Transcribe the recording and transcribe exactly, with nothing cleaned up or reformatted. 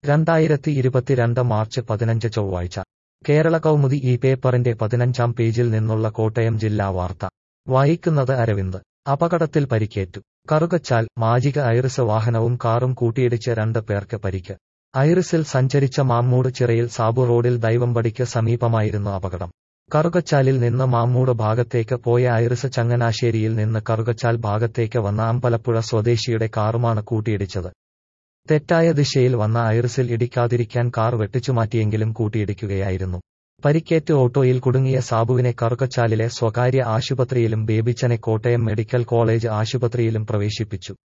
രണ്ടായിരത്തി ഇരുപത്തിരണ്ട് മാർച്ച് പതിനഞ്ച് ചൊവ്വാഴ്ച കേരള കൗമുദി ഈ പേപ്പറിന്റെ പതിനഞ്ചാം പേജിൽ നിന്നുള്ള കോട്ടയം ജില്ലാ വാർത്ത വായിക്കുന്നത് അരവിന്ദ്. അപകടത്തിൽ പരിക്കേറ്റു. കറുകച്ചാൽ മാജിക ഐറിസ് വാഹനവും കാറും കൂട്ടിയിടിച്ച് രണ്ട് പേർക്ക് പരിക്ക്. ഐറിസിൽ സഞ്ചരിച്ച മാമ്മൂട് ചിറയിൽ സാബു റോഡിൽ ദൈവമ്പടിക്ക് സമീപമായിരുന്നു അപകടം. കറുകച്ചാലിൽ നിന്ന് മാമ്മൂട് ഭാഗത്തേക്ക് പോയ ഐറിസ് ചങ്ങനാശ്ശേരിയിൽ നിന്ന് കറുകച്ചാൽ ഭാഗത്തേക്ക് വന്ന അമ്പലപ്പുഴ സ്വദേശിയുടെ കാറുമാണ് കൂട്ടിയിടിച്ചത്. തെറ്റായ ദിശയിൽ വന്ന ഐറിസിൽ ഇടിക്കാതിരിക്കാൻ കാർ വെട്ടിച്ചുമാറ്റിയെങ്കിലും കൂട്ടിയിടിക്കുകയായിരുന്നു. പരിക്കേറ്റ് ഓട്ടോയിൽ കുടുങ്ങിയ സാബുവിനെ കറുകച്ചാലിലെ സ്വകാര്യ ആശുപത്രിയിലും ബേബിച്ചനെ കോട്ടയം മെഡിക്കൽ കോളേജ് ആശുപത്രിയിലും പ്രവേശിപ്പിച്ചു.